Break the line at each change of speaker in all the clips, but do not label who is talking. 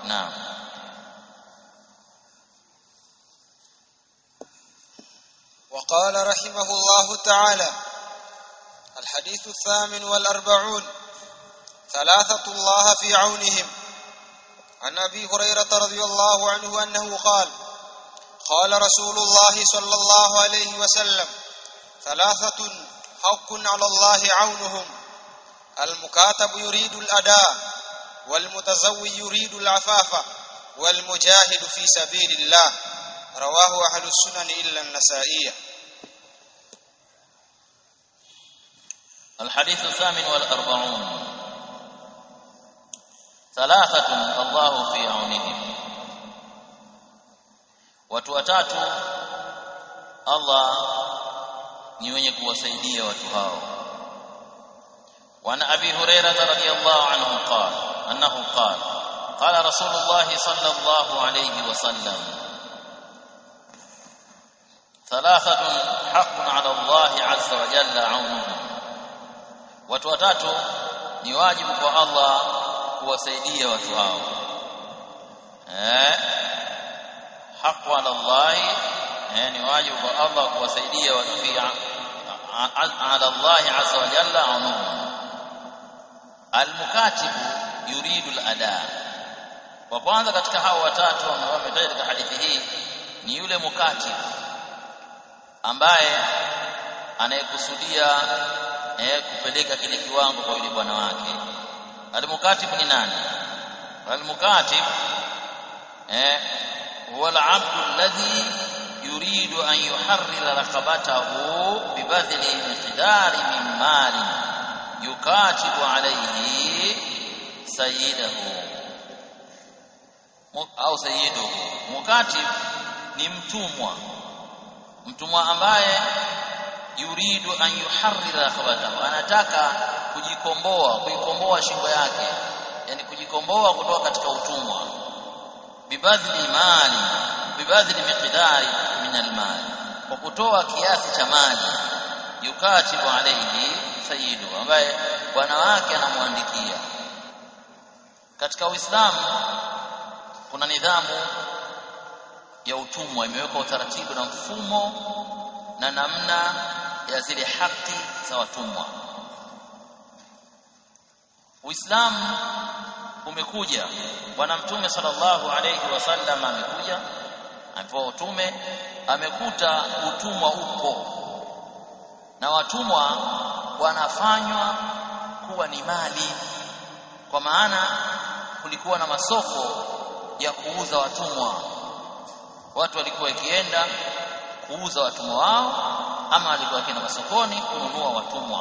نعم.
وقال رحمه الله تعالى: الحديث 48 ثلاثة الله في عونهم. عن أبي هريرة رضي الله عنه أنه قال: قال رسول الله صلى الله عليه وسلم: ثلاثة حق على الله عونهم: المكاتب يريد الأداء، والمتزوج يريد العفاف، والمجاهد في سبيل الله. رواه أهل السنن إلا النسائي.
الحديث 48 ثلاثة الله في عونهم. watu watatu Allah ni wenye kuwasaidia watu hao. وعن أبي هريرة رضي الله عنه قال أنه قال: قال رسول الله صلى الله عليه وسلم: ثلاثة حق على الله عز وجل عونهم. watu watatu ni wajibu kwa Allah kuwasaidia watu hao. حق على الله يعني واجب الله kuwasaidia watu على الله عز وجل عونهم. المكاتب يريد الأداء. wa kwanza katika hao watatu ambao wametaja katika hadithi hii ni yule mukatib ambaye anayekusudia kupeleka kile kiwango kwa yule bwana wake. Al-mukatib ni nani? Al-mukatib huwa al-'abdu alladhi yuridu an yuharrira raqabatahu bibadli miqdari min mali yukatibu alayhi sayyidahu au sayyiduhu. Mukatib ni mtumwa ambaye yuridu an yuharrira raqabatahu, anataka kuikomboa shingo yake, yani kujikomboa kutoka katika utumwa. Bibadli miqdari min almal, kwa kutoa kiasi cha mali. Yukatibu alayhi sayyidu, ambaye bwana wake anamwandikia. Katika Uislamu kuna nidhamu ya utumwa, imewekwa utaratibu na mfumo na namna ya zile haki za watumwa. Uislamu umekuja, bwana mtume sallallahu alayhi wasallam amekuja, amepewa utume, amekuta utumwa upo na watumwa wanafanywa kuwa ni mali, kwa maana kulikuwa na masoko ya kuuza watumwa. Watu walikuwa wakienda kuuza watumwa wao, ama walikuwa wakienda masokoni kununua watumwa.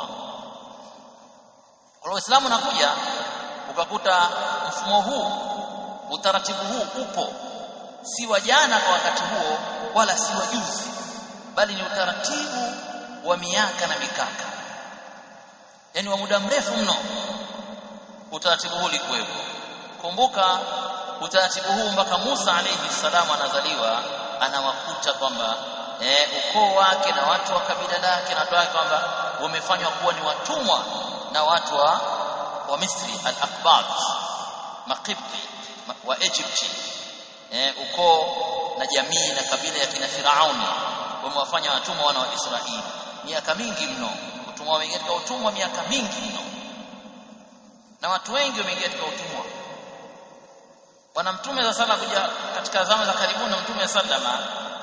Kwa Uislamu unakuja ukakuta mfumo huu, utaratibu huu upo, si wa jana kwa wakati huo, wala si wa juzi, bali ni utaratibu wa miaka na mikaka, yani wa muda mrefu mno. Utaratibu huu ulikuwepo. Kumbuka utaratibu huu mpaka Musa alayhi salamu anazaliwa, anawakuta kwamba ukoo wake na watu wa kabila lake na watu wake kwamba wamefanywa kuwa ni watumwa na watu wa Misri, al-Aqbat, Maqibti wa Egypt. Ukoo na jamii na kabila ya kina Firauni wamewafanya watumwa wana wa Israeli miaka mingi mno. Utumwa wameingia katika utumwa miaka mingi mno, na watu wengi wameingia katika utumwa. Bwana Mtume sasa kuja katika zama za karibuni, Mtume sallama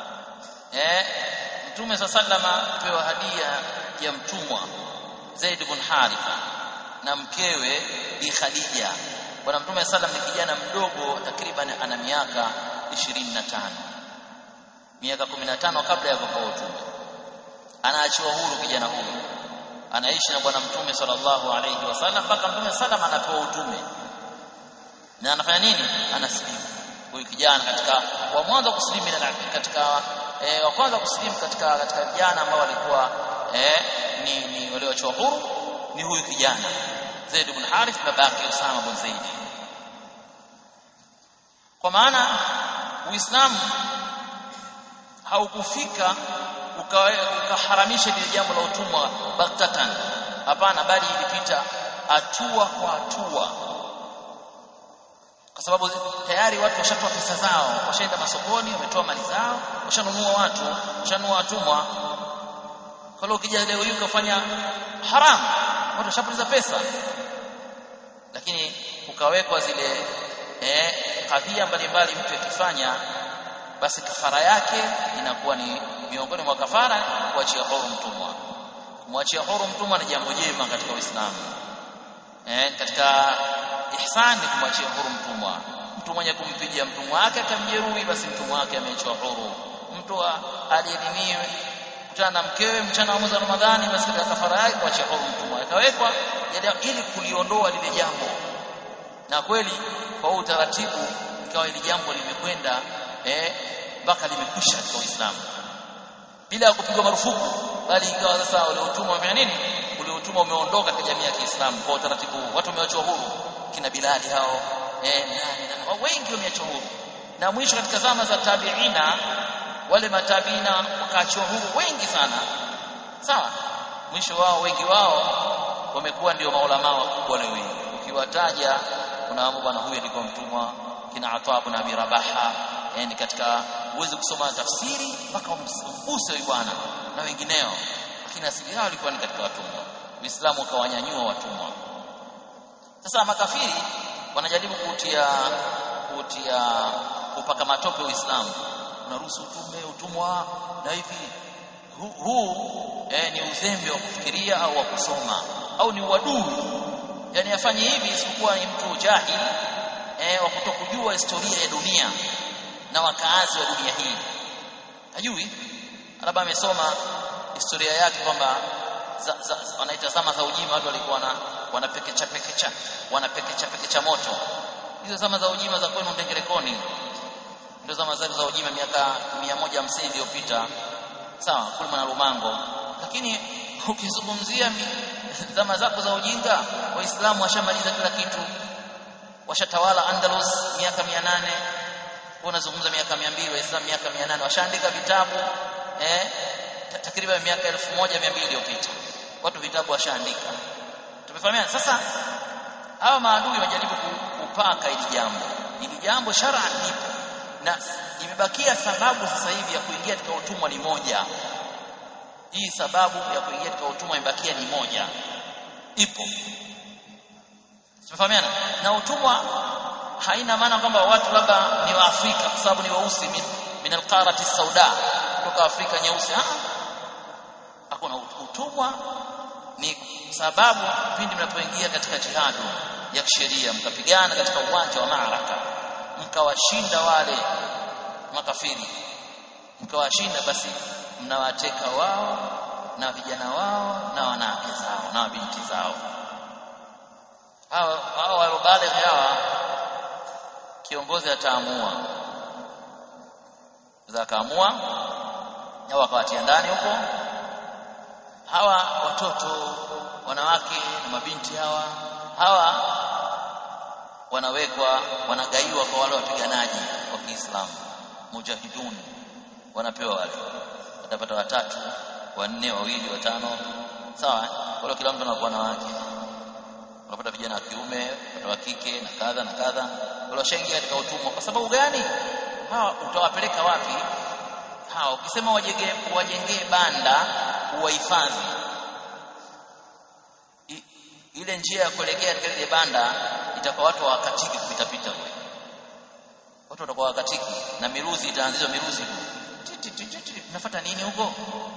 pewa hadia ya mtumwa Zaid ibn Haritha na mkewe Bi Khadija. Bwana Mtume sallam ni kijana mdogo, takriban ana miaka 25, miaka 15 kabla ya kupewa utume. Anaachiwa huru kijana huyo, anaishi na Bwana Mtume sallallahu alayhi wasallam mpaka Mtume sallam anapewa utume. Na anafanya nini? Anasilimu. Huyu kijana katika wa mwanzo kusilimu, katika wa kwanza kusilimu katika vijana ambao walikuwa ni walioachiwa huru ni huyu kijana Zaid ibn Harith, babake Usama bin Zaid. Kwa maana Uislamu haukufika ukaharamisha ile jambo la utumwa baktatan, hapana, bali ilipita hatua kwa hatua. kwa sababu tayari watu washatoa pesa zao, washaenda masokoni, wametoa mali zao, washanunua watu, washanunua watumwa. Kwa hiyo ukija leo hii ukafanya haram, watu washapoteza pesa. Lakini ukawekwa zile kadhia mbalimbali, mtu akifanya basi kafara yake inakuwa ni miongoni mwa kafara kuachia huru mtumwa. Kumwachia huru mtumwa ni jambo jema katika Uislamu. Katika ihsan ni kumwachia huru mtumwa. Mtu mwenye kumpiga mtumwa wake akamjeruhi, basi mtumwa wake ameachwa huru. Mtu aliyediniwe kutana na mkewe mchana wa mwezi wa Ramadhani, basi katika kafara yake kuachia huru mtumwa ikawekwa ili kuliondoa lile jambo. Na kweli kwa utaratibu ikawa ile jambo limekwenda mpaka limekwisha katika Uislamu bila kupigwa marufuku, bali ikawa sasa ule utumwa umefanya nini? Ule utumwa umeondoka katika jamii ya Kiislamu kwa utaratibu. Watu wameachwa huru, kina Bilali hao wengi wameachwa huru. Na mwisho katika zama za tabiina, wale matabiina wakaachwa huru wengi sana, sawa. Mwisho wao wengi wao wamekuwa ndio maulama wakubwa leo hii. Ukiwataja unaambiwa bwana huyu alikuwa mtumwa, kina Ata ibn Abi Rabaha, yani katika uweze kusoma tafsiri mpaka umguse huyu bwana na wengineo, lakini asili yao ilikuwa ni katika watumwa. Uislamu ukawanyanyua watumwa. Sasa makafiri wanajaribu kupaka matope Uislamu, unaruhusu utumwa na hivi. Huu ni uzembe wa kufikiria au wa kusoma, au ni uadui. Yani afanye hivi isipokuwa ni mtu jahili wa kutokujua historia ya dunia na wakaazi wa dunia hii. Hajui, labda amesoma historia yake kwamba wanaita zama za ujima, watu walikuwa wanapekecha moto. Hizo zama za ujima za kwenu Ndengerekoni ndio zama za ujima miaka 150 iliyopita, sawa, kule na Rumango. Lakini ukizungumzia zama zako za ujinga, Waislamu washamaliza kila kitu, washatawala Andalus miaka 800, unazungumza miaka 200, Waislamu miaka 800 washaandika vitabu takriban miaka 1200 iliyopita, watu vitabu washaandika. Tumefahamiana. Sasa hawa maadui wajaribu kupaka hili jambo shar'an lipo, na imebakia sababu sasa hivi ya kuingia katika utumwa ni moja. Hii sababu ya kuingia katika utumwa imebakia ni moja, ipo. Tumefahamiana. Na utumwa haina maana kwamba watu labda ni wa Afrika kwa sababu ni weusi min alqarati sauda, kutoka Afrika nyeusi. Hakuna. Utumwa ni sababu pindi mnapoingia katika jihadu ya kisheria, mkapigana katika uwanja wa maaraka, mkawashinda wale makafiri, mkawashinda, basi mnawateka wao na vijana wao na wanawake zao na binti zao. Hao warobalegh hawa kiongozi ataamua, zakaamua au akawatia ndani huko. Hawa watoto, wanawake na mabinti hawa wanawekwa, wanagaiwa kwa wale wapiganaji wa Kiislamu, mujahidun. Wanapewa wale, watapata 3, 4, 2, 5, sawa. Wale kila mtu anakuwa na wake, unapata vijana wa kiume, watoto wa kike na kadha na kadha. Wale washaingia katika utumwa. Kwa sababu gani? Hawa utawapeleka wapi? Hawa ukisema wajengee banda uwahifadhi, ile njia ya kuelekea katika ile banda itakuwa watu wakatiki kupita. Watu watakuwa wakatiki na miruzi itaanzishwa, miruzi unafuata nini huko?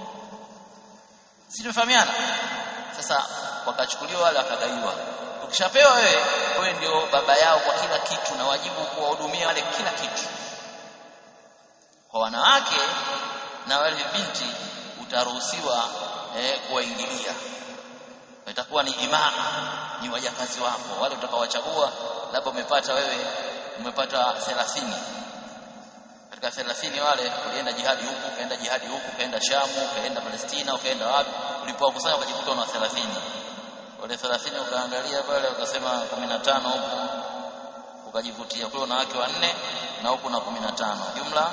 Si tumefahamiana? Sasa wakachukuliwa wale wakagaiwa. Ukishapewa wewe ndio baba yao kwa kila kitu, na wajibu kuwahudumia wale kila kitu. Kwa wanawake na wale binti utaruhusiwa kuwaingilia, itakuwa ni imaa, ni wajakazi wako wale utakaowachagua. Labda umepata 30, katika 30 wale ulienda jihadi huku, kaenda jihadi huku, kaenda Shamu, kaenda Palestina, kaenda wapi, ulipokusanya ukajikuta una 30. Wale 30 ukaangalia pale ukasema 15 huku, ukajivutia. Kwa hiyo wanawake 4 na huku na 15, jumla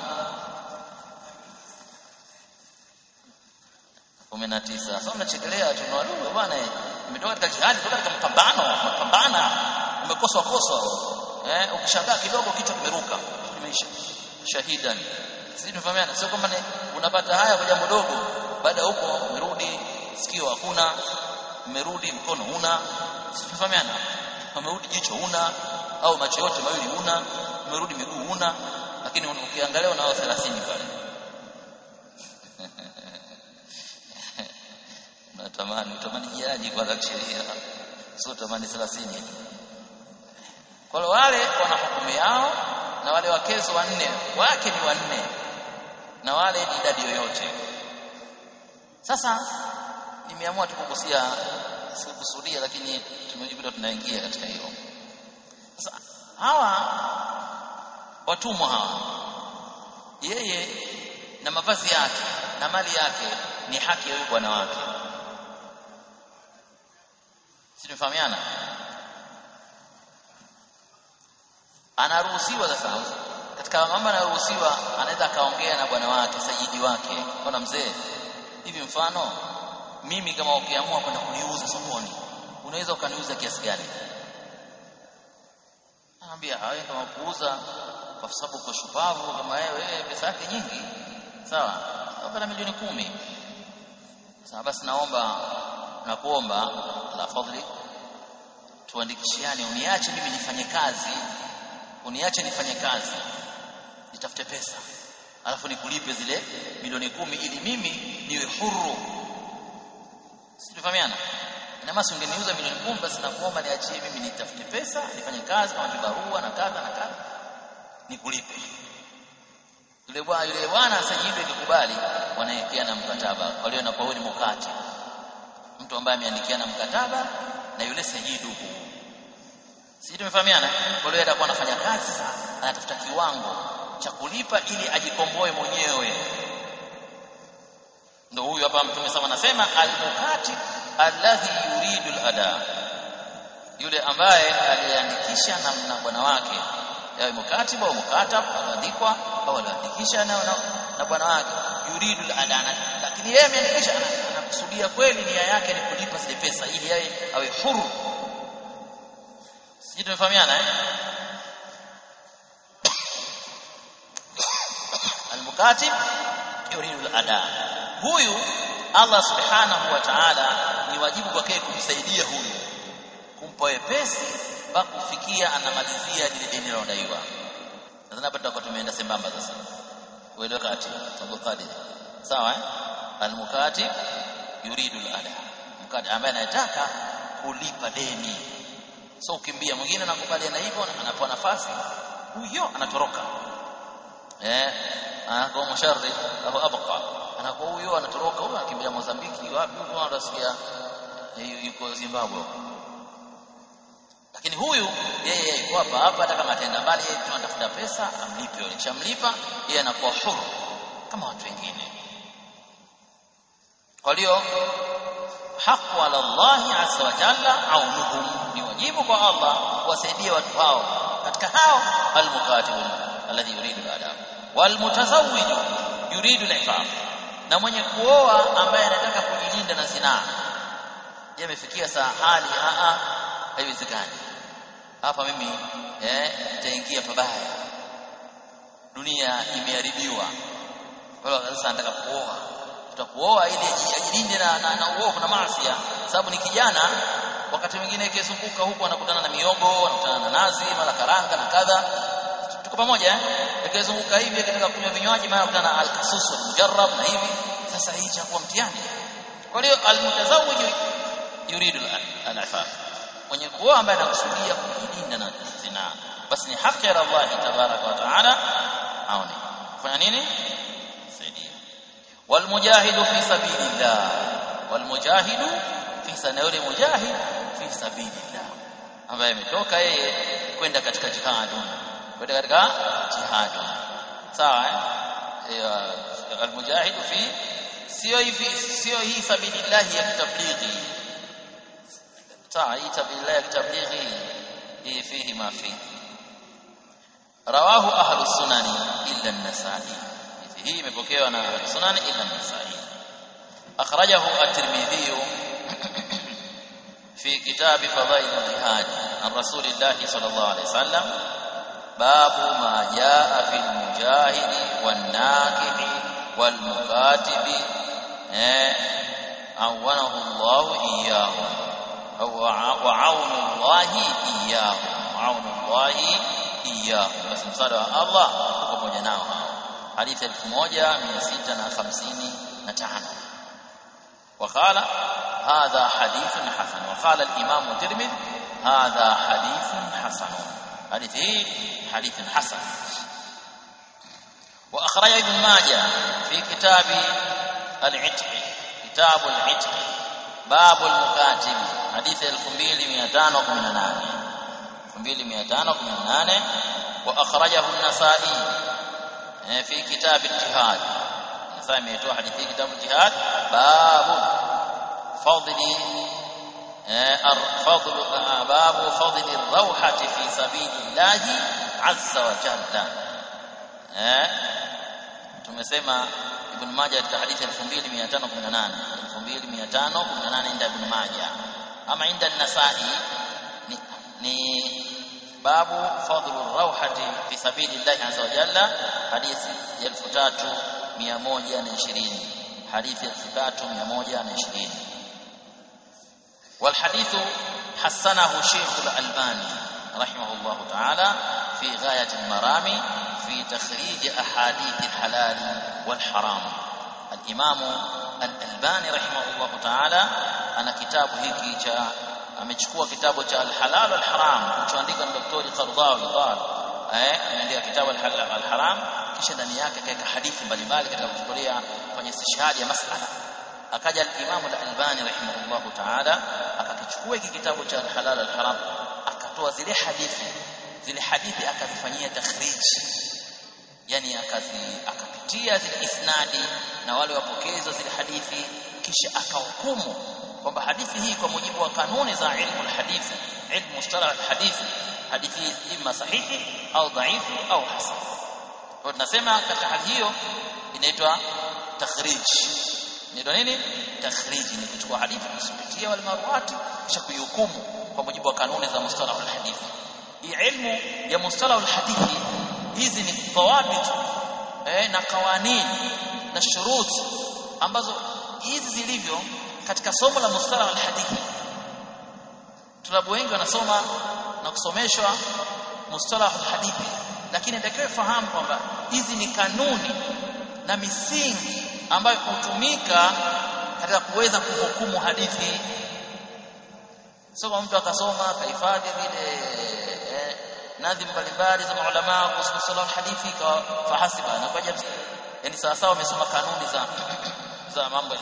19. Sasa unachekelea tu bwana, umetoka katika jihadi, kutoka katika mapambana, umekoswa ukishangaa kidogo kichwa kimeruka, kimeisha shahidan. Sisi tunafahamiana, sio kwamba unapata haya kwa jambo dogo, baada huko umerudi sikio hakuna, umerudi mkono huna. Sisi tunafahamiana, umerudi jicho huna, au macho yote mawili huna, umerudi miguu huna, lakini ukiangalia unao 30 pale. Unatamani jiaji kwa sheria, sio tamani 30. Kwa wale wana hukumu yao, na wale wakezo wanne wake ni wanne, na wale ni idadi yoyote. Sasa nimeamua tukugusia, sikusudia, lakini tumejikuta tunaingia katika hilo. Sasa hawa watumwa hawa, yeye na mavazi yake na mali yake ni haki ya bwana wake. Sinifahamiana? Anaruhusiwa sasa, katika mambo anaruhusiwa, anaweza kaongea na bwana wake, sajidi wake. Bwana mzee, hivi mfano mimi kama ukiamua kwenda kuniuza sokoni, unaweza ukaniuza kiasi gani? Anambia hawe kama kuuza kwa sababu uko shupavu kama wewe, pesa yake nyingi, sawa, labda milioni 10. Sasa basi nakuomba la fadhili tuandikishiane, uniache mimi nifanye kazi, nitafute pesa, alafu nikulipe zile milioni 10 ili mimi niwe huru. Sisi tufahamiana? Ina maana ungeniuza milioni 10, basi nakuomba niachie mimi nitafute pesa, nifanye kazi kama kibarua na kadha na kadha, nikulipe. Yule bwana sajibu ikikubali, wanaekeana mkataba. Kwa hiyo inakuwa ni mukati, mtu ambaye ameandikiana mkataba na yule sajidu. Sisi tumefahamiana. Kwa hiyo atakuwa anafanya kazi, anatafuta kiwango cha kulipa ili ajikomboe mwenyewe. Ndio huyu hapa Mtume sama anasema al-mukatib alladhi yuridu al-ada, yule ambaye aliandikisha na bwana wake, yawe mukatibu au mukatab, aliandikwa au aliandikisha na bwana wake, yuridu al-ada, lakini yeye ameandikisha, anakusudia kweli, nia yake ni kulipa zile pesa ili yeye awe huru. Sisi tumefahamiana Al-mukatib yuridu al-ada. Huyu Allah subhanahu wa ta'ala ni wajibu kwake kumsaidia huyu, kumpa wepesi mpaka kufikia anamalizia lile deni linalodaiwa. Sasa hapa tutakuwa tumeenda sambamba sasa. Wewe wakati tabukadi. Sawa Al-mukatib yuridu al-ada, mukatib ambaye anataka kulipa deni. So ukimbia mwingine anakubaliana hivyo, anapoa nafasi huyo anatoroka. Anakuwa musharri au abqa, anakuwa huyo anatoroka, huyo anakimbia Mozambiki, wapi huko, anasikia yuko Zimbabwe. Lakini huyu yeye yuko hapa hata kama ataenda mbali, yeye tu anatafuta pesa amlipe. Ukishamlipa yeye anakuwa huru kama watu wengine. Kwa hiyo haqu ala Allah azza wa jalla aunuhum, ni wajibu kwa Allah kuwasaidia watu hao. Katika hao al-mukatib alladhi yuridu al-adab, wal mutazawwij yuridu al-ifaf, na mwenye kuoa ambaye anataka kujilinda na zinaa. Yeye amefikia saa hali haiwezekani, hapa mimi nitaingia pabaya, dunia imeharibiwa, kwa hiyo sasa nataka kuoa. Tutakuoa ili ajilinde na uovu na maasi, sababu ni kijana. Wakati mwingine ikizunguka huko anakutana na miogo, anakutana na nazi, mara karanga na kadha. Tuko pamoja ikizunguka hivi, akitaka kunywa vinywaji, mara anakutana na al-kasus wal-mujarrab na hivi. Sasa hii chakuwa mtihani. Kwa hiyo al-mutazawwij yuridu al-ifaf, mwenye kuoa ambaye anakusudia kujilinda na zina, basi ni haki ya Allah tabaraka wa taala aone kufanya nini, saidia. Wal mujahidu fi sabilillah, wal mujahidu fi sanawli mujahid fi sabilillah, ambaye ametoka yeye kwenda katika jihad, sawa al mujahidu fi, sio hii sabilillah ya kitablighi, sawa, hii sabilillah ya kitablighi hii fihi ma fi. Rawahu ahlu sunani illa an-Nasa'i, hii imepokewa na sunani illa an-Nasa'i. Akhrajahu at-Tirmidhi fi kitab fadail al-jihad عن رسول الله صلى الله عليه وسلم باب ما جاء في المجاهد والناكح والمكاتب عونه الله إياهم وعون الله إياهم وعون الله إياهم. بس msaada wa Allah pamoja nao. Hadithi 1655. وقال هذا حديث حسن. وقال الإمام الترمذي هذا حديث حسن. حديث حسن. وأخرج ابن ماجه في كتاب العتق كتاب العتق باب المكاتب حديث 2518. وأخرجه النسائي في كتاب الجهاد. النسائي ميتوا حديث كتاب الجهاد باب فضل الروحة في سبيل الله عز وجل. tumesema Ibn Majah katika hadithi 2518 inda Ibn Majah. Ama inda An-Nasa'i ni babu fadlu rawhati fi sabilillah azza wa jalla hadithi 3120 hadithi 3120. والحديث حسنه شيخ الألباني رحمه الله تعالى في غاية المرام في تخريج أحاديث الحلال والحرام. الإمام الألباني رحمه الله تعالى أنا كتابه هيك amechukua kitabu cha al-halal wal-haram kilichoandikwa na Daktari Qardawi ameandika kitabu al-haram kisha ndani yake kaeka hadithi mbalimbali katika kutolea kwenye istishhadi ya masala. Akaja al-Imam al-Albani rahimahullah ta'ala akakichukua hiki kitabu cha al-halal wal-haram akatoa zile hadithi akazifanyia takhrij, yani akapitia zile isnadi na wale wapokezi zile hadithi kisha akahukumu kwamba hadithi hii kwa mujibu wa kanuni za ilmu al-hadithi, ilmu mustalah al-hadithi, hadithi ima sahihi au dhaifu au hasan. Kwa tunasema katika hali hiyo inaitwa takhrij. Ndio nini? Takhrij ni kuchukua hadithi kusipitia wale marwati kisha kuihukumu kwa mujibu wa kanuni za mustalah al-hadithi. Hii ilmu ya mustalah al-hadithi hizi ni thawabit na kawanini na shuruti ambazo hizi zilivyo katika somo la mustalah al-hadithi. Tulabu wengi wanasoma na kusomeshwa mustalah al-hadithi, lakini ndio fahamu kwamba hizi ni kanuni na misingi ambayo hutumika katika kuweza kuhukumu hadithi. Sio mtu akasoma akahifadhi vile nadhim mbalimbali za maulama kuhusu mustalah al-hadithi kwa fahasiba na kwa jamii, yani sawa wamesoma kanuni za mambo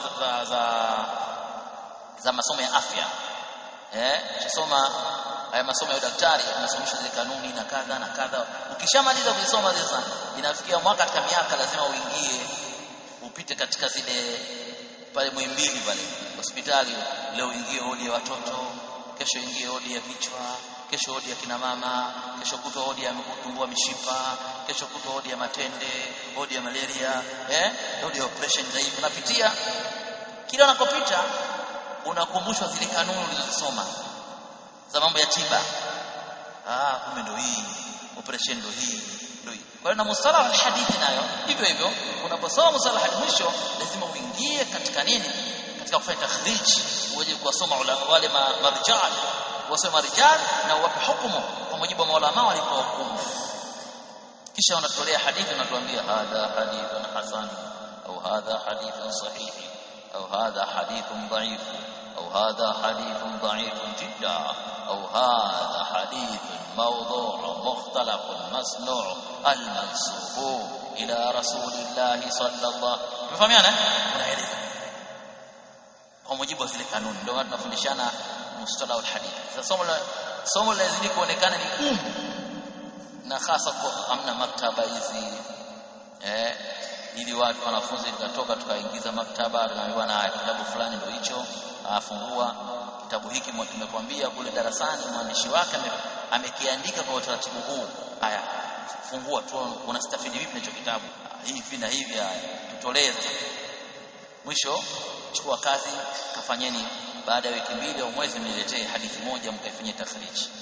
za masomo ya afya. Tusoma haya masomo ya daktari, tunasomeshwa zile kanuni na kadha na kadha. Ukishamaliza kusoma zile sana, inafikia mwaka katika miaka lazima uingie upite katika zile pale Muhimbili pale hospitali, leo ingie hodi ya watoto, kesho ingie hodi ya vichwa, kesho hodi ya kina mama, kesho kutwa hodi ya kutumbua mishipa, kesho kutwa hodi ya matende, hodi ya malaria, hodi ya operation za hivi. Unapitia kila unakopita unakumbushwa zile kanuni ulizosoma za mambo ya tiba. Kumbe ndio hii operation ndio hii. Kwa hiyo na mustalah al-hadithi nayo hivyo hivyo, unaposoma mustalah al-hadithi lazima uingie katika nini? Katika kufanya takhrij, uwe kusoma wale marijal, wasoma rijal na wape hukumu kwa mujibu wa maulama walipohukumu. Kisha unatolea hadithi unatuambia hadha hadithun hasan au hadha hadithun sahih au hadha hadithun dhaif au hadha hadithun dhaifun jiddan au hadha hadithun mawdu' mukhtalaf masnu' al-mansub ila rasulillah sallallahu. Mfahamiana? Unaelewa kwa mujibu wa zile kanuni. Ndio tunafundishana mustalah al-hadith. Sasa somo lazima kuonekana ni gumu, na hasa kwa amna maktaba hizi ili watu wanafunzi tukatoka tukaingiza maktaba tunaambiwa na kitabu fulani ndio hicho, afungua kitabu hiki tumekwambia kule darasani mwandishi wake amekiandika kwa utaratibu huu. Haya, fungua tu unastafidi vipi na hicho kitabu, hivi na hivi, haya tutolee. Mwisho chukua kazi kafanyeni, baada ya wiki 2 au mwezi mniletee hadithi moja mkaifanyie takhrij.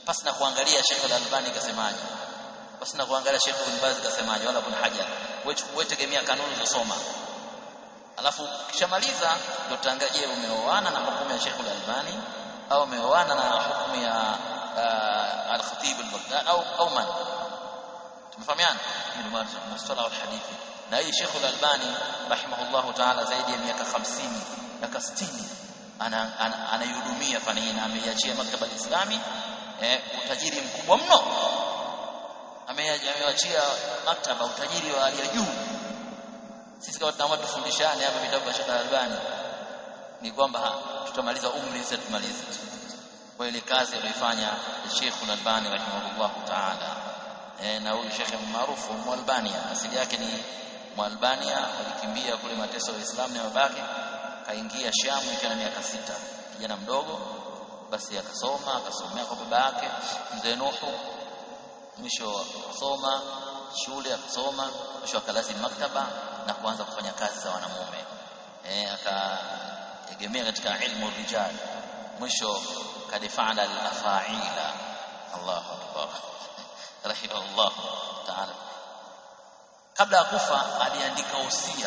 pasi na kuangalia Sheikh Al-Albani kasemaje, pasi na kuangalia Sheikh Ibn Baz kasemaje wala Ibn Hajar. Wewe tegemea kanuni zosoma, alafu kishamaliza ndio utaangalia umeoana na hukumu ya Sheikh Al-Albani au umeoana na hukumu ya Al-Khatib al-Baghdadi au man. Tumefahamiana ni masuala ya hadithi. Na hii Sheikh Al-Albani rahimahullahu ta'ala zaidi ya miaka 50 miaka 60 anayhudumia fani hii, ameiachia maktaba al-Islami utajiri mkubwa mno, ameachia maktaba utajiri wa hali ya juu. Sisi kama tunaomba tufundishane hapa vitabu vya Sheikh Al-Albani ni kwamba tutamaliza umri sasa, tumalize kwa ile kazi aliyofanya Sheikh Al-Albani rahimahullahu ta'ala. Na huyu Sheikh maarufu Mwalbania, asili yake ni Mwalbania, alikimbia kule mateso ya Uislamu na babake, kaingia Shamu akiwa na miaka 6, kijana mdogo. Basi akasomea kwa baba yake Mzee Nuhu, mwisho akasoma shule, akasoma mwisho akalazim maktaba na kuanza kufanya kazi za wanamume. Akaegemea katika ilmu rijal, mwisho kadifa'ala al-afa'ila. Allahu akbar rahimahullah ta'ala. Kabla ya kufa aliandika usia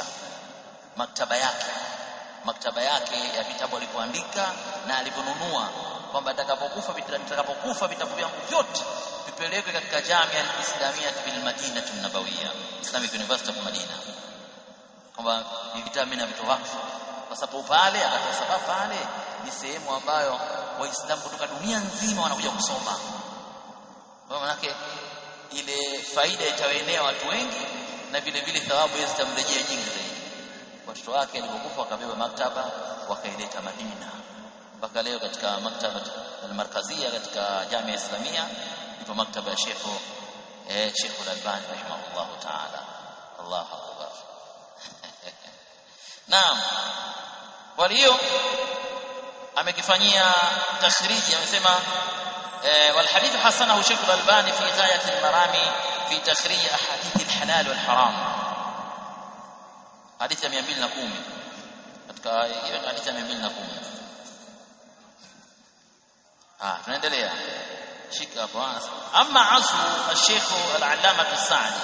maktaba yake ya vitabu alipoandika na aliponunua, kwamba atakapokufa vitabu vyangu vyote vipelekwe katika Jamia al-Islamiyya bil Madinah an-Nabawiyya, Islamic University of Madina, kwamba vitabu na vitu wakfu, kwa sababu pale akatoa sababu pale ni sehemu ambayo Waislamu kutoka dunia nzima wanakuja kusoma. Kwa maana yake ile faida itawaenea watu wengi, na vile vile thawabu zitamrejea nyingi zaidi. Watoto wake alipokufa wakabeba maktaba wakaileta Madina, mpaka leo katika maktaba al-Markazia katika Jamia Islamia ipo maktaba ya Sheikh Al-Albani rahimahullah ta'ala. Allahu akbar. Naam, kwa hiyo amekifanyia takhriji, amesema والحديث حسنه شيخ الألباني في غاية المرامي في تخريج أحاديث الحلال والحرام. حديث 210 katika حديث 210. tunaendelea shika hapo. Amma asu al-Sheikh al-Allama al-Sa'di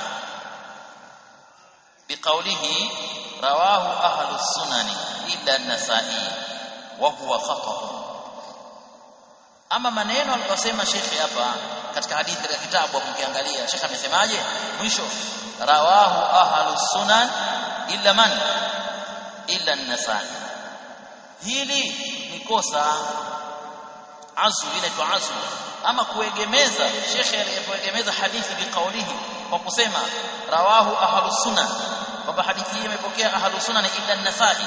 biqawlihi rawahu ahlu as-sunan illa an-Nasa'i wa huwa khata'. Ama maneno aliyosema Sheikh hapa katika hadithi ya kitabu, mkiangalia Sheikh amesemaje mwisho, rawahu ahlus sunan illa man illa an-Nasa'i. Hili ni kosa, azu inaitwa azu, ama kuegemeza. Sheikh aliyegemeza hadithi biqaulihi kwa kusema rawahu ahlus sunan, kwamba hadithi hii imepokea ahlus sunan illa an-Nasa'i,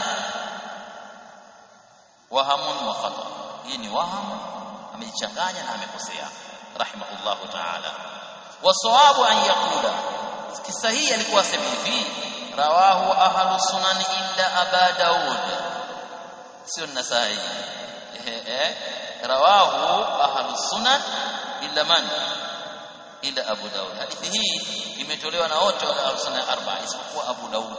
wahamun wa khata. Hii ni wahamu, amejichanganya na amekosea rahimahullahu ta'ala. Wasawabu an yaqula, kisahihi alikuwa sema hivi, rawahu ahlus sunan illa Aba Daud, sio an-Nasa'i. Rawahu ahlus sunan illa man illa Abu Daud. Hadithi hii imetolewa na wote wa ahlus sunan 4 isipokuwa Abu Daud,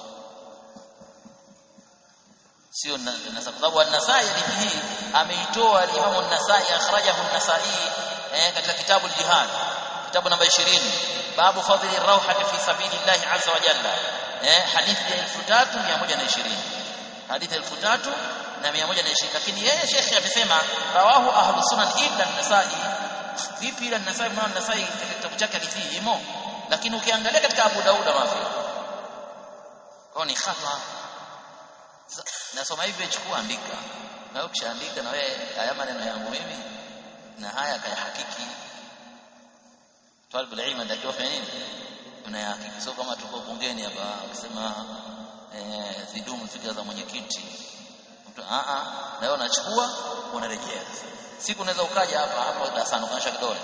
sio na sababu an-Nasa'i hadithi hii ameitoa al-Imam an-Nasa'i, akhrajahu an-Nasa'i katika kitabu al-Jihad, kitabu namba 20, babu fadhili ar-rawhati fi sabilillahi azza wa jalla, hadithi ya 3120, hadithi 3120. Lakini yeye Sheikh amesema rawahu ahlus sunan illa an-Nasa'i. Vipi ila an-Nasa'i? Maana an-Nasa'i katika kitabu chake hadithi hii imo, lakini ukiangalia katika Abu Daud mafi, kwa ni khata. Nasoma hivi, chukua andika, na ukishaandika na wewe haya maneno yangu mimi na haya kaya hakiki. Talib al-ilm ndio fanya nini, unayahakiki. Sio kama tuko bungeni hapa ukisema zidumu fikra za mwenyekiti mtu, na wewe unachukua unarejea. Siku unaweza ukaja hapa darasani ukaanza kidole,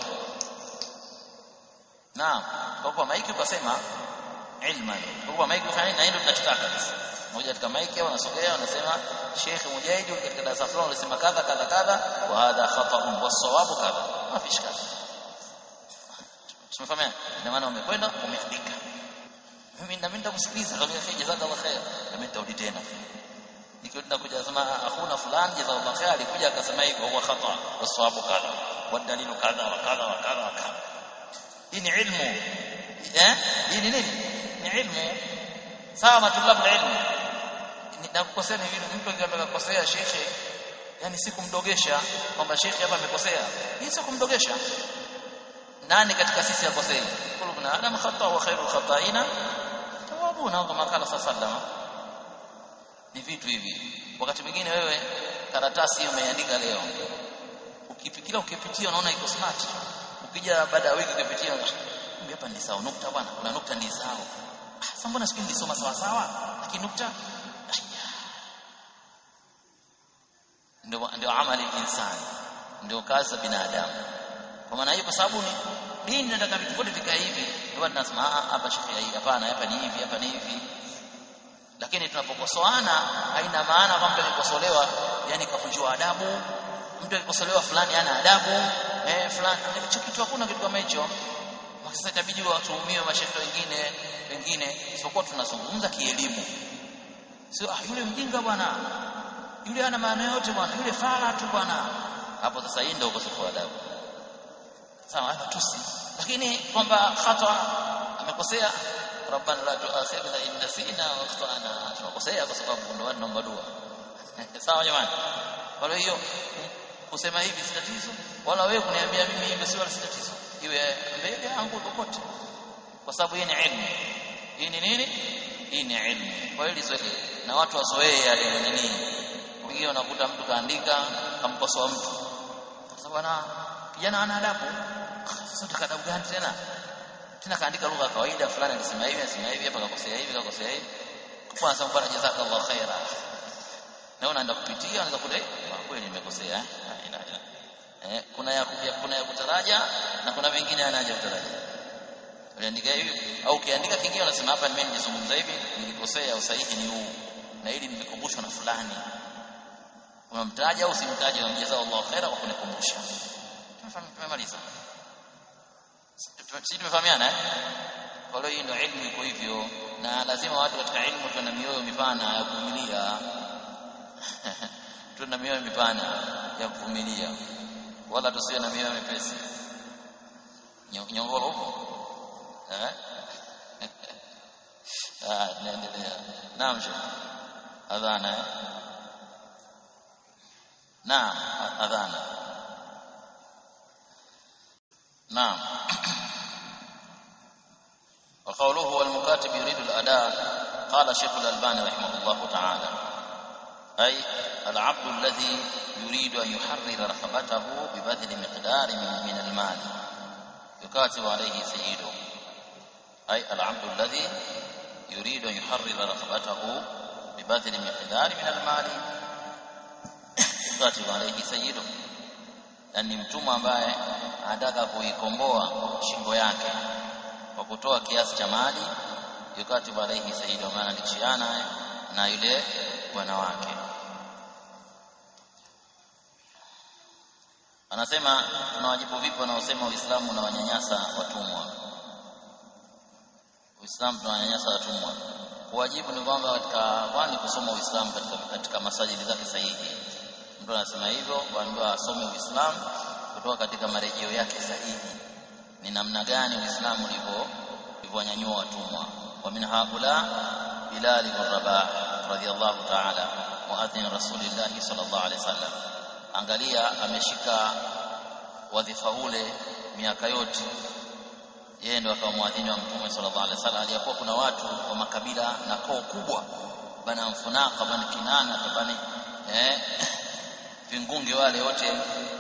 naam, kwa maiki ukasema ilma, kwa maiki ufanye na hilo tunachotaka sasa. Moja katika maiki au unasogea unasema Sheikh Mujahid katika darasa fulani alisema kadha kadha kadha, wa hadha khata'un was-sawabu kadha, mafi shaka. Tumefahamu? Ndio maana umekwenda umeandika. Mimi nitakusikiliza kama jazakallahu khair, na mimi nitarudi tena ikiwa tunakuja sema akhuna fulani jazakallahu khair alikuja akasema hivyo huwa khata wasawabu kadha wadalilu kadha wa kadha wa kadha wa kadha. Hii ni ilmu hii ni nini? Ni ilmu. Sawa matulabu ilmu na kukosea ni vile mtu anataka kukosea shekhe, yani si kumdogesha kwamba shekhe hapa amekosea. Hii sio kumdogesha. Nani katika sisi akosei? Kulubna adam khata wa khairul khata'ina tawabuna, kama kala sallallahu. Ni vitu hivi. Wakati mwingine wewe karatasi umeandika leo, ukipitia unaona iko smart, ukija baada ya wiki ukipitia hapa ni sawa nukta bwana, kuna nukta ni sawa. Sasa mbona siku nilisoma sawa sawa lakini nukta ndio amali insani, ndio kazi ya binadamu. Kwa maana hiyo, kwa sababu ni dini inataka vitu vyote vikae hivi, ndio tunasema hapa shekhi hii hapana, hapa ni hivi, hapa ni hivi. Lakini tunapokosoana haina maana kwamba akikosolewa yani kavunjiwa adabu, mtu akikosolewa fulani hana adabu fulani, hicho kitu hakuna kitu kama hicho. Sasa itabidi watuhumiwe mashekhi wengine isipokuwa tunazungumza kielimu. Sio yule mjinga bwana, yule ana maana yote bwana, yule fala tu bwana. Hapo sasa hii ndio ukosefu wa adabu. Sawa, hapa tusi. Lakini kwamba khata amekosea, rabbana la tu'akhidhna in nasina wa akhtana, tunakosea kwa sababu ndio tunaomba dua. Sawa jamani. Kwa hiyo kusema hivi si tatizo, wala wewe kuniambia mimi hivi si wala si tatizo. Iwe mbele yangu kokote. Kwa sababu hii ni ilmu. Hii ni nini? Hii ni ilmu. Kwa hiyo lizoee na watu wazoee yale nini. Wengine unakuta mtu kaandika kamkosoa mtu. Sasa bwana kijana ana adabu. Sasa utakadabu gani tena? Tena kaandika lugha kawaida fulani alisema hivi hapa kakosea hivi. Kwa sababu bwana jazakallahu khaira. Na unaenda kupitia unaweza kudai kweli nimekosea kuna ya kutaraja na kuna vingine anaje kutaraja. Uliandika hivi au ukiandika kingine unasema hapa mimi nilizungumza hivi, nilikosea, usahihi ni huu na ili nilikumbushwa na fulani. Unamtaja au usimtaje, unamjaza Allah khaira kwa kunikumbusha. Tumemaliza. Sisi tumefahamiana Kwa hiyo ndio elimu iko hivyo, na lazima watu katika elimu tuwe na mioyo mipana ya kuvumilia. Tuwe na mioyo mipana ya kuvumilia, wala tusiwe na mioyo mepesi. Nyongolo huko naendelea. Naam, adhana. Naam, adhana. Naam. وقوله والمكاتب يريد الأداء قال شيخ الألباني رحمه الله تعالى أي العبد الذي يريد أن يحرر رقبته ببذل مقدار من المال يكاتب عليه سيده. أي العبد الذي يريد أن يحرر رقبته ببذل مقدار من المال يكاتب عليه سيده. Yani mtumwa ambaye anataka kuikomboa shingo yake kwa kutoa kiasi cha mali, yukatibu alayhi sayyidu, maana lichiana na yule bwana wake. Anasema tunawajibu vipi wanaosema Uislamu unawanyanyasa watumwa? Uislamu tunawanyanyasa watumwa. Kuwajibu ni kwamba kwani kusoma Uislamu katika masajidi zake sahihi. Mtu anasema hivyo, waambiwa asome Uislamu kutoka katika marejeo yake sahihi. Ni namna gani Uislamu ulivyonyanyua watumwa. Wa min haula Bilal ibn Rabah radhiyallahu ta'ala muadhin Rasulillah sallallahu alaihi wasallam. Angalia, ameshika wadhifa ule miaka yote, yeye ndio akawa muadhini wa Mtume sallallahu alaihi wasallam. Aliyakuwa kuna watu wa makabila na koo kubwa, bana Mfunaka, bana Kinana, bana vingunge wale wote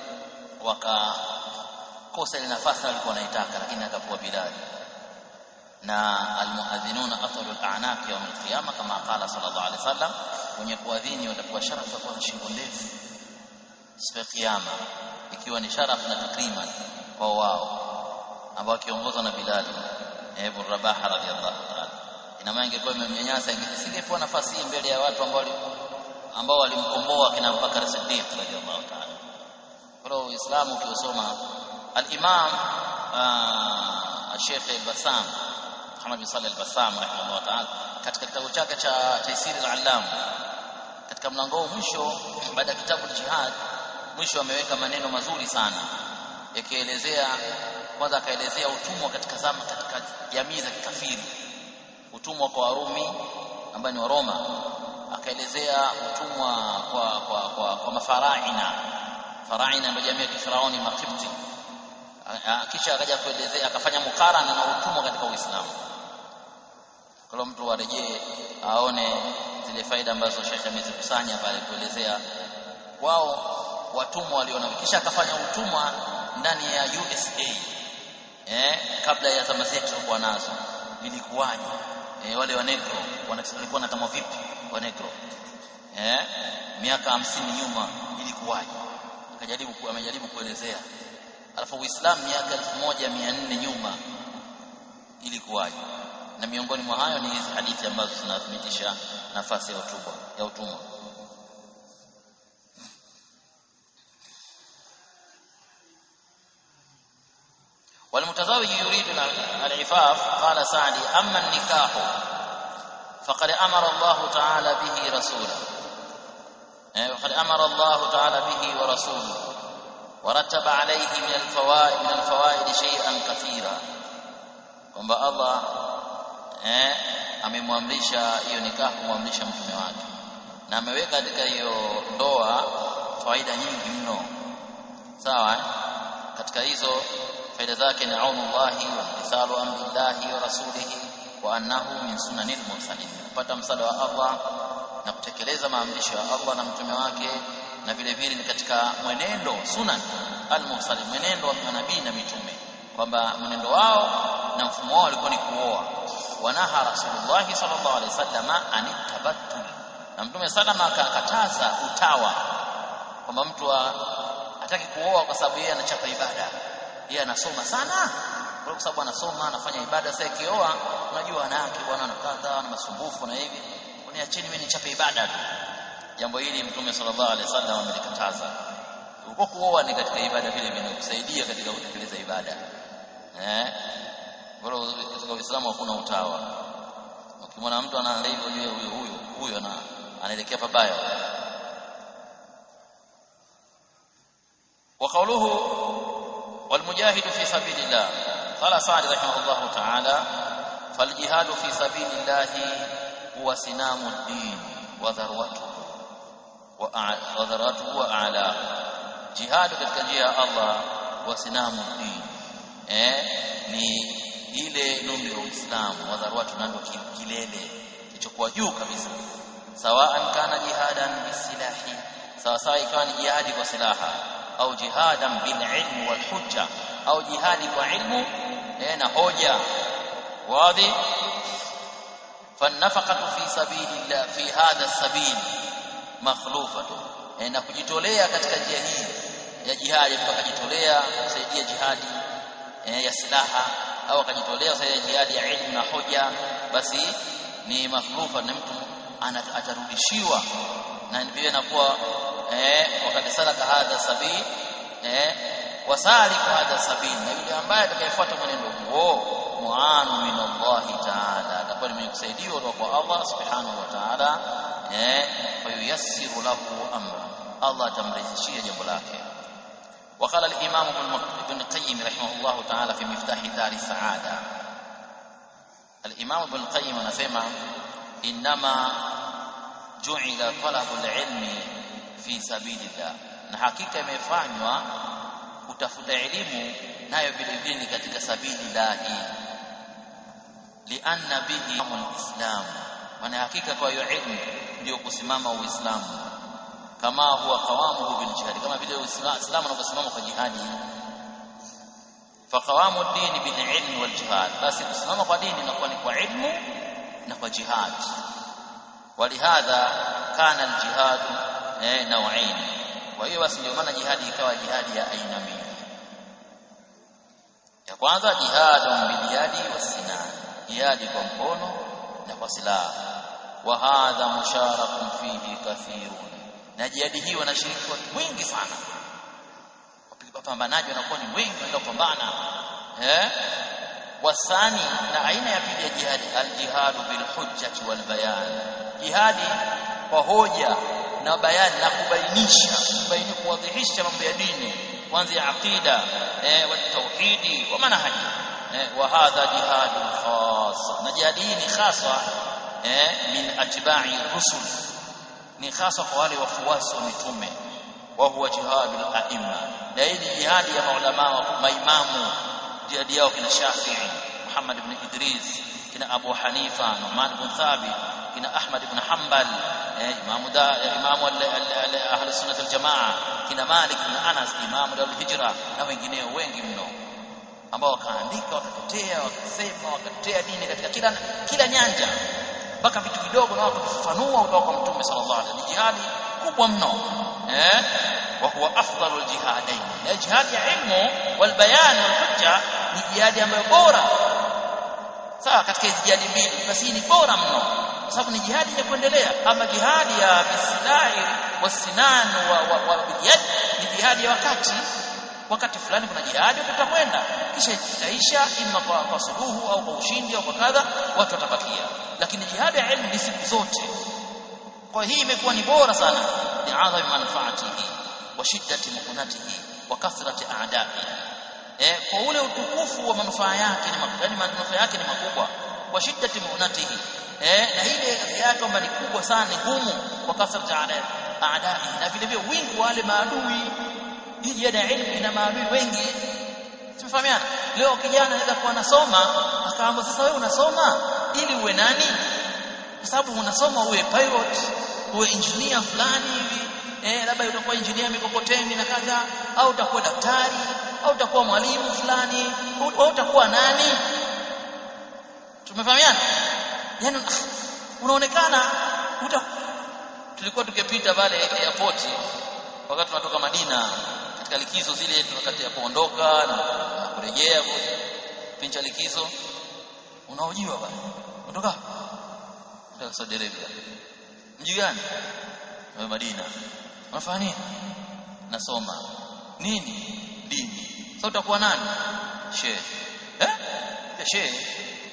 wakakosa ile nafasi alikuwa anaitaka, lakini akapewa Bilal. Na almuadhinuna athalu al-a'naq yawm al-qiyamah kama qala sallallahu alaihi wasallam, wenye kuadhini watakuwa sharafu kwa shingo ndefu siku ya kiyama, ikiwa ni sharafu na takrima kwa wao ambao kiongozwa na Bilal ibn Rabah radhiyallahu ta'ala. Ina maana ingekuwa imemnyanyasa, ingesingepewa nafasi mbele ya watu ambao walimkomboa kina Abubakar Siddiq radhiyallahu ta'ala. Kwa hiyo Uislamu ukiusoma, al-Imam Sheikh al-Bassam Muhammad bin Salih al-Bassam rahimahullah ta'ala katika kitabu chake cha Taysir al-Allam katika mlango huu mwisho baada ya kitabu jihad mwisho ameweka maneno mazuri sana yakielezea. Kwanza akaelezea utumwa katika zama katika jamii za kikafiri, utumwa kwa Warumi ambao ni wa Roma, akaelezea utumwa kwa mafaraina. Faraina ndio jamii ya Kifaraoni Makipti. Kisha akaja kuelezea, akafanya mukarana na utumwa katika Uislamu. Kwa mtu arejee aone zile faida ambazo Sheikh amezikusanya pale kuelezea wao watumwa waliona. Kisha akafanya utumwa ndani ya USA kabla ya zama zetu kwa nazo ilikuwaje, wale wa negro walikuwa wanatamwa vipi wa negro miaka 50 nyuma ilikuwaje, amejaribu kuelezea. Alafu Uislamu miaka 1400 nyuma ilikuwaje, na miongoni mwa hayo ni hizi hadithi ambazo zinathibitisha nafasi ya utumwa. والمتزوج يريد العفاف قال سعدي أما النكاح فقد أمر الله تعالى به رسوله وقد أمر الله تعالى به ورسوله ورتب عليه من الفوائد شيئا كثيرا. kwamba Allah amemwamrisha hiyo nikahu, kumwamrisha mtume wake, na ameweka katika hiyo ndoa faida nyingi mno. Sawa, katika hizo faida zake ni aunullahi wa imtithalu amrillahi wa rasulihi wa annahu min sunanil mursalin, kupata msaada wa Allah na kutekeleza maamrisho ya Allah na mtume wake, na vile vile ni katika mwenendo sunan al-mursalin, mwenendo wa manabii na mitume, kwamba mwenendo wao na mfumo wao ulikuwa ni kuoa. Wanaha Rasulullah sallallahu alaihi wasallam anitabattul, na mtume salama akakataza utawa, kwamba mtu hataki kuoa kwa sababu yeye anachapa ibada, yeye anasoma sana, kwa sababu anasoma anafanya ibada. Sasa kioa, unajua wanawake bwana na kadha na masumbufu na hivi, uniacheni mimi nichape ibada tu. Jambo hili mtume sallallahu alaihi wasallam amelikataza. Uko kuoa ni katika ibada vile vile, kusaidia katika kutekeleza ibada. Bora katika Uislamu hakuna utawa. Ukimwona mtu anaanza hivyo, huyo anaelekea pabaya. Wa qawluhu والمجاهد في سبيل الله قال سعد رحمه الله تعالى فالجهاد في سبيل الله هو سنام الدين وذروته وأعلاه. جهاد katika njia ya Allah wa sinamu din ni ile nuru ya Uislamu, wa dharwatu ndio kilele kilichokuwa juu kabisa. Sawaan kana jihadan bisilahi, sawa ikawa ni jihadi kwa silaha, au jihadan bil ilmi wal hujja, au jihadi kwa ilmu na hoja wazi. Fanafaqatu fi sabilillah fi hadha sabil makhlufatu, na kujitolea katika njia hii ya jihadi, mtu akajitolea kusaidia jihadi ya silaha, au akajitolea kusaidia jihadi ya ilmu na hoja, basi ni makhlufa, na mtu atarudishiwa, na vile inakuwa wakati salaka hadha sabil wasaliku hadha sabil, na yule ambaye atakayefuata mwenendo huo mu'anu min Allah ta'ala, atakuwa ni kusaidiwa kwa Allah subhanahu wa ta'ala, fayuyassiru lahu amra, Allah atamrahisishia jambo lake. وقال الإمام ابن القيم رحمه الله تعالى في مفتاح دار السعادة، الإمام ابن القيم anasema إنما جعل طلب العلم في سبيل الله, na hakika imefanywa kutafuta elimu nayo vile vile katika sabilillah, lianna bihi al-islam, maana hakika kwa hiyo ilmu ndio kusimama Uislamu, kama huwa qawamuhu bil jihad, kama vile Uislamu unaposimama kwa jihadi. Fa qawamu ad-din bil ilmi wal jihad, basi kusimama kwa dini inakuwa ni kwa ilmu na kwa jihad. Walihadha kana al-jihad nau'ain, kwa hiyo basi ndio maana jihadi ikawa jihadi ya aina mbili. Ya kwanza jihadun bil yadi was-sinan, jihadi kwa mkono na kwa silaha. Wa hadha musharakun fihi kathirun, na jihadi hii wanashiriki watu wengi sana, wapambanaji wanakuwa ni wengi ndio kupambana. Wasani, na aina ya pili ya jihadi al-jihadu bil hujjati wal bayan, jihadi kwa hoja na bayani na kuwadhihisha mambo ya dini kuanzia aqida wa tauhidi wa manhaji wa hadha jihadun khas na jihadi hii ni khaswa min atba'i rusul ni khaswa kwa wale wafuasi wa mitume wa huwa jihadul a'imma na hii ni jihadi ya maulama wa maimamu jihadi yao kina Shafi'i Muhammad ibn Idris kina Abu Hanifa Nu'man ibn Thabit kina Ahmad ibn Hanbal imamu ahli sunnah wal jamaa kina Malik ibn Anas imamu al-hijra na wengineo wengi mno ambao wakaandika wakatetea wakasema wakatetea dini katika kila nyanja mpaka vitu vidogo na wakafafanua kutoka kwa Mtume sallallahu alaihi wasallam jihadi kubwa mno wa huwa afdalul jihadain na jihadi ya ilmu wal bayan wal hujja ni jihadi ambayo bora sawa katika hizo jihadi mbili basi ni bora mno kwa sababu ni jihadi ya kuendelea ama jihadi ya bisilahi wasinan wa biyad ni jihadi ya wakati fulani kuna jihadi utakwenda kisha itaisha imma kwa suluhu au kwa ushindi au kwa kadha watu watabakia lakini jihadi ya ilmu ni siku zote kwa hii imekuwa ni bora sana li'adhami manfaatihi wa shiddati muqnatihi wa kathrati a'da'ihi kwa ule utukufu wa manufaa yake ni manufaa yake ni makubwa wa shiddati muqnatihi na ile yake kwamba ni kubwa sana ni ngumu kwa kathrati a'da'ihi na vile vile wingi wale maadui hii jihadi ya ilmu ina maadui wengi tumefahamiana leo kijana anaweza kuwa anasoma akaamba sasa wewe unasoma ili uwe nani kwa sababu unasoma uwe pilot uwe engineer fulani hivi labda utakuwa engineer mikokoteni na kadha au utakuwa daktari au utakuwa mwalimu fulani au utakuwa nani tumefahamiana yani unaonekana tulikuwa tukipita pale airport wakati tunatoka Madina katika likizo zile wakati ya kuondoka na kurejea pincha likizo unaojiwa bwana kutoka Saudi Arabia mji gani wa Madina unafanya nini nasoma nini dini sasa utakuwa nani shehe shehe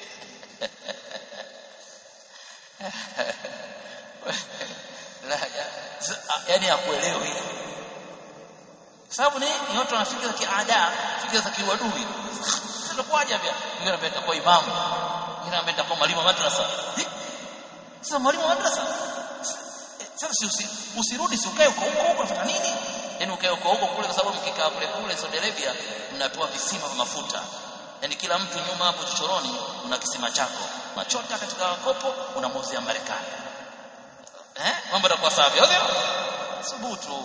yani hakuelewi sababu ni watu wanafikiri za kiada fikira za kiwadui tutakuwaje pia mwingine anapenda kwa imamu mwingine anapenda kwa mwalimu wa madrasa sasa mwalimu wa madrasa sasa usirudi ukae huko unafanya nini yani ukae huko kule kwa sababu mkikaa kule Saudi Arabia mnatoa visima vya mafuta yani kila mtu nyuma hapo chochoroni una kisima chako machota katika kopo unamuuzia Marekani mambo yatakuwa safi au sio subutu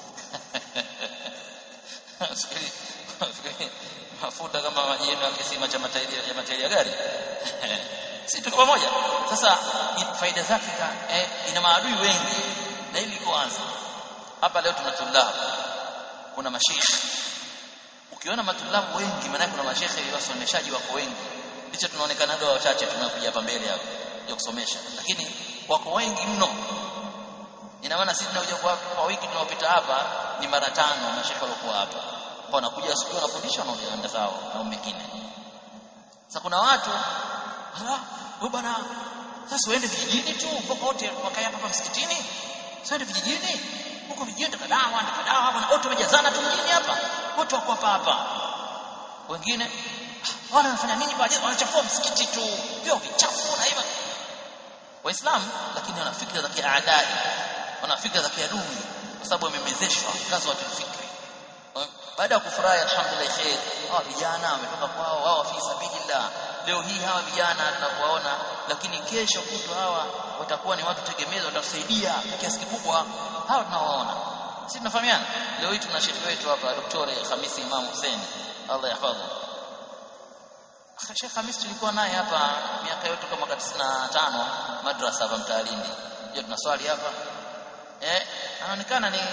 mafuta kama yenu ya kisima cha matairi ya gari si tuko pamoja sasa faida zake ina maadui wengi na ili kuanza hapa leo tunatulab kuna mashaikh ukiona matulabu wengi maana kuna mashaikh wasomeshaji wako wengi licha tunaonekana ndio wachache tunakuja hapa mbele hapo ya kusomesha lakini wako wengi mno ina maana sisi tunakuja kwa wiki tunapita hapa ni mara 5 mashaikh walikuwa hapa kwa wanakuja siku wanafundisha na wanaenda sawa na wengine sasa kuna watu wewe bwana sasa uende vijijini tu popote wakae hapa msikitini sasa uende vijijini huko vijijini tukadawa hapa na watu wamejazana tu mjini hapa watu wako hapa wengine wala wanafanya nini baadaye wanachafua msikiti tu vyo vichafu na hivyo waislamu lakini wana fikra za kiadai wana fikra za kiadui kwa sababu wamemezeshwa kazi wa fikri baada ya kufurahi alhamdulillah khair vijana wametoka kwao wao fi sabilillah leo hii hawa vijana tunapowaona lakini kesho kutu hawa watakuwa ni watu tegemezi watatusaidia kwa kiasi kikubwa hawa tunawaona sisi tunafahamiana leo hii tuna sheikh wetu hapa Daktari Khamisi Imam Hussein Allah yahfadhu Sheikh Khamis tulikuwa naye hapa miaka yote kama 95 madrasa hapa Mtaalindi je tunaswali hapa anaonekana ni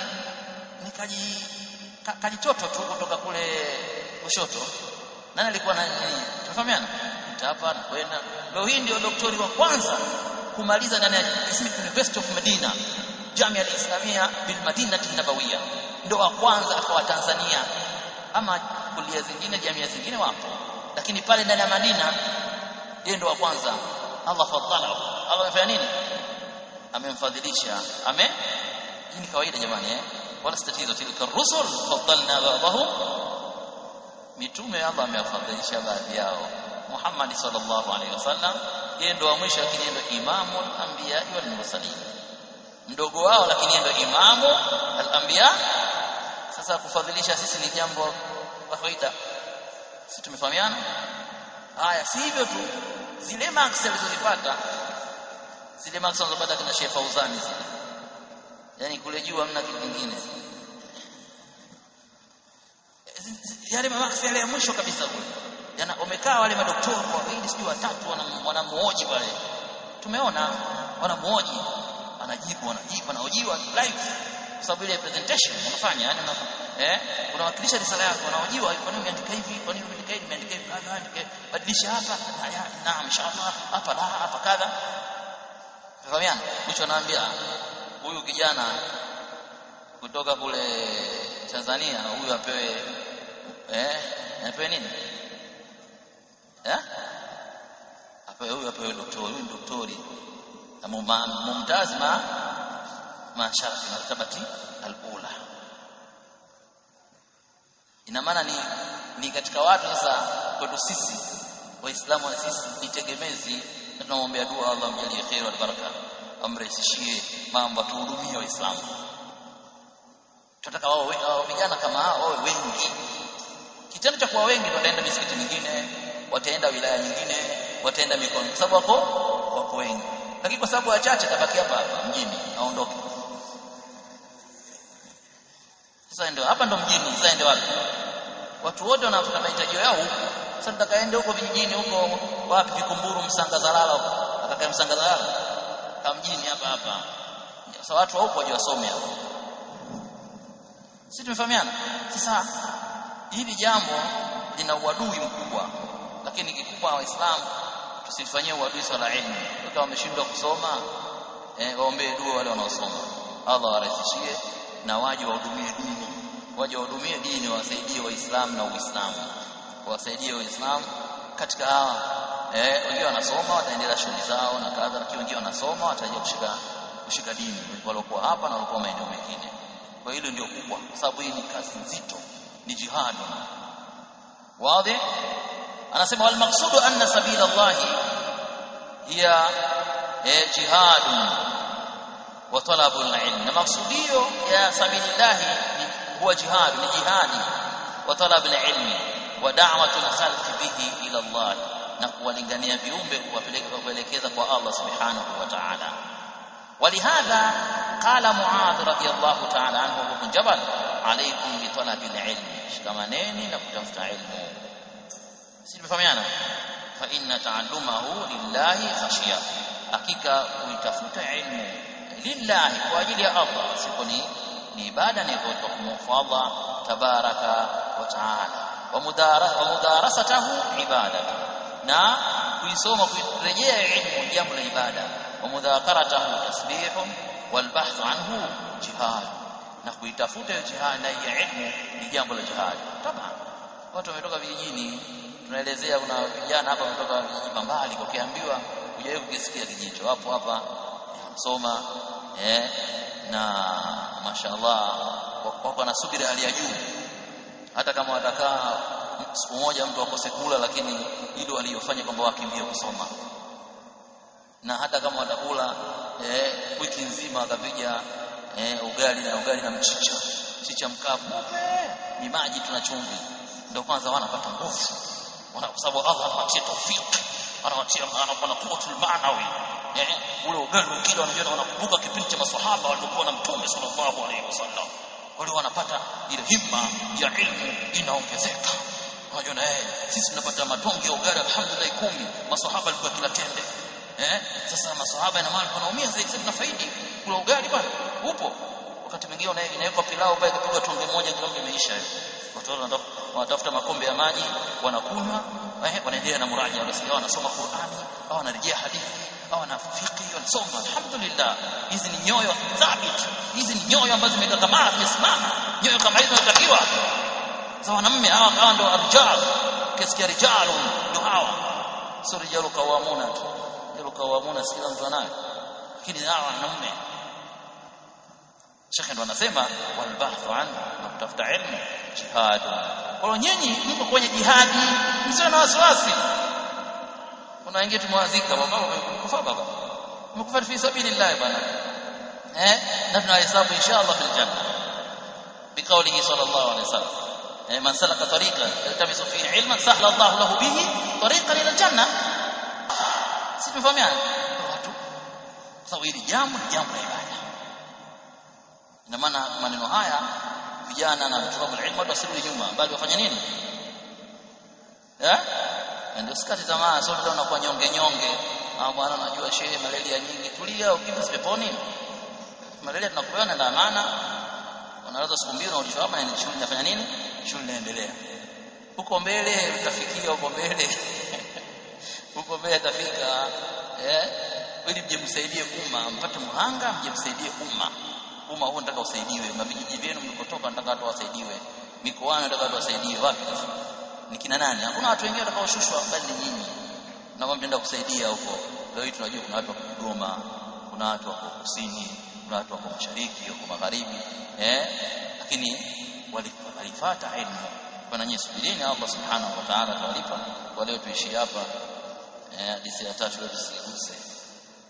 kajichoto tu kutoka kule kushoto nani alikuwa na tunafahamiana hapa na kwenda leo hii ndio daktari wa kwanza kumaliza ndani ya Islamic University of Medina Jamia al-Islamia bil Madinati Nabawiyya ndio wa kwanza akawa Tanzania ama kulia zingine jamii zingine wapo lakini pale ndani ya Madina yeye ndio wa kwanza Allah fadhala Allah amefanya nini amemfadhilisha hii ni kawaida jamani wala tatizo tilka rusul faddalna ba'dahum mitume Allah amewafadhilisha baadhi yao Muhammad sallallahu alaihi wasallam yeye ndo wa mwisho lakini ndo imamul anbiya wal mursalin mdogo wao lakini ndo imamu al-anbiya sasa kufadhilisha sisi ni jambo la kawaida sisi tumefahamiana haya si hivyo tu zile marks alizozipata kina Sheikh Fauzani yani kule juu hamna kitu kingine yale marks yale ya mwisho kabisa kule yana wamekaa wale madaktari wawili sijui watatu wanamuoji pale tumeona wanamuoji anajibu anahojiwa live kwa sababu ile presentation unafanya yani unawakilisha risala yako unahojiwa kwa nini umeandika hivi kwa nini umeandika hivi umeandika hivi kadha badilisha hapa naam inshallah hapa kadha fahamiana mwisho anaambia huyu kijana kutoka kule Tanzania huyu apewe apewe nini apewe doktori mumtaz ma sharafi martabati al-ula ina maana ni katika watu sasa kwetu sisi waislamu na sisi itegemezi tunamwombea dua Allah mjalie khair wa baraka amrahisishie mambo tuhudumie waislamu tunataka wao vijana kama hao wawe wengi kitendo cha kuwa wengi wataenda misikiti mingine wataenda wilaya nyingine wataenda mikoa kwa sababu wako wengi lakini kwa sababu wachache tabaki hapa mjini aondoke sasa ndio hapa ndo mjini sasa ndio wapi watu wote wanafuta mahitaji yao huko sasa tutakaende huko vijijini huko wapi Vikumburu Msangazalala huko atakaye Msangazalala kama mjini hapa sasa watu wa huko waje wasome hapo sisi tumefahamiana sasa hili jambo lina uadui mkubwa lakini kikubwa waislamu tusifanyie uadui swala ilmu kama wameshindwa kusoma waombe dua wale wanaosoma Allah warahisishie na waje wahudumie dini wasaidie waislamu na uislamu wasaidie waislamu katika hawa wengine wanasoma wataendelea shughuli zao na kadha lakini wengine wanasoma wataje kushika dini waliokuwa hapa na waliokuwa maeneo mengine kwa hilo ndio kubwa kwa sababu hii ni kazi nzito ni jihad wazi anasema wal maqsudu anna sabila Allah hiya jihad wa talabul ilm na maksudio ya sabilillah huwa jihad ni jihadi wa talabul ilm wa da'watul khalqi bihi ila Allah na kuwalingania viumbe kuwapelekeza kwa Allah subhanahu wa ta'ala ولهذا قال معاذ رضي الله تعالى عنه بن جبل عليكم بطلب العلم shikamaneni na kutafuta ilmu sisi tumefahamiana fa inna ta'allumahu lillahi khashiya hakika kuitafuta ilmu lillahi kwa ajili ya Allah sikoni ni ibada ni kwa kumfu Allah tabaraka wa taala wa mudarasatahu ibada na kuisoma kurejea ilmu jambo la ibada wa mudhakaratahu tasbihun wal bahth anhu jihad na kuitafuta jihad na ya ilmu ni jambo la jihad taban watu wametoka vijijini tunaelezea kuna vijana hapa wametoka vijiji mbali ukiambiwa hujawahi kukisikia kijicho hapo hapa soma na mashaallah wako na subira hali ya juu hata kama watakaa siku moja mtu akose kula lakini hilo aliyofanya kwamba wakimbia kusoma na hata kama watakula wiki nzima wakapiga ugali na mchicha mkavu ni maji tuna chumvi ndio kwanza wanapata nguvu kwa sababu Allah anawatia tawfik anawatia quwwatul maanawi ule ugali ukila wanajiona wanakumbuka kipindi cha maswahaba walikuwa na mtume sallallahu alaihi wasallam wale wanapata ile himma ya ilmu inaongezeka wanajiona sisi tunapata matonge ya ugali alhamdulillah 10 maswahaba walikuwa kila tende sasa maswahaba ina maana wanaumia zaidi sana faidi kula ugali bwana upo wakati mwingine inawekwa pilau pale kupigwa tonge moja kidogo imeisha watu wanatafuta makombe ya maji wanakunywa wanaendelea na muraja wanasoma Qur'ani au wanarejea hadithi au na fiqh wanasoma alhamdulillah hizi ni nyoyo thabiti hizi ni nyoyo ambazo zimekakamana zimesimama nyoyo kama hizo zinatakiwa za wanamume hawa ndio arjal kesikia rijalu ndio hawa sio rijalu kawamuna tu rijalu kawamuna sikila mtu anayo lakini hawa wanaume Sheikh ndo anasema wal bahthu an na kutafuta ilmu jihad. Kwa nyinyi mko kwenye jihadi, msio na wasiwasi. Kuna wengine tumewazika baba umekufa baba. Umekufa fi sabilillah bana. Na tunahesabu inshallah fil janna. Biqaulihi sallallahu alayhi wasallam. Man salaka tariqan yaltamisu fihi ilman sahla Allah lahu bihi tariqan ila janna. Sisi tumefahamiana watu. Sababu hili jambo ni jambo la ibada. Ina maana maneno haya vijana na mtulabu ilmu wasirudi nyuma bali wafanya nini? Ndio sikati tamaa, sio ndio unakuwa nyonge bwana unajua shehe malaria nyingi, tulia ukimsi peponi. Malaria tunakupeana na amana, unaweza siku mbili unarudishwa hapa na shule inafanya nini? Shule inaendelea. Huko mbele utafikia huko mbele. Huko mbele tafika ili mjemsaidie umma, mpate muhanga mjemsaidie umma. Umma huo nataka usaidiwe, mavijiji vyenu mlikotoka nataka watu wasaidiwe, mikoani nataka watu wasaidiwe. Wapi ni kina nani? Hakuna watu wengine watakaoshushwa bali nyinyi. Na mnaenda kusaidia huko. Leo hii tunajua kuna watu wa Kigoma, kuna watu wa kusini, kuna watu wa mashariki, wa magharibi, lakini walifuata elimu. Kwa nyinyi subirini, Allah subhanahu wa ta'ala atawalipa. Kwa leo tuishi hapa hadithi ya 3 leo tusiguse.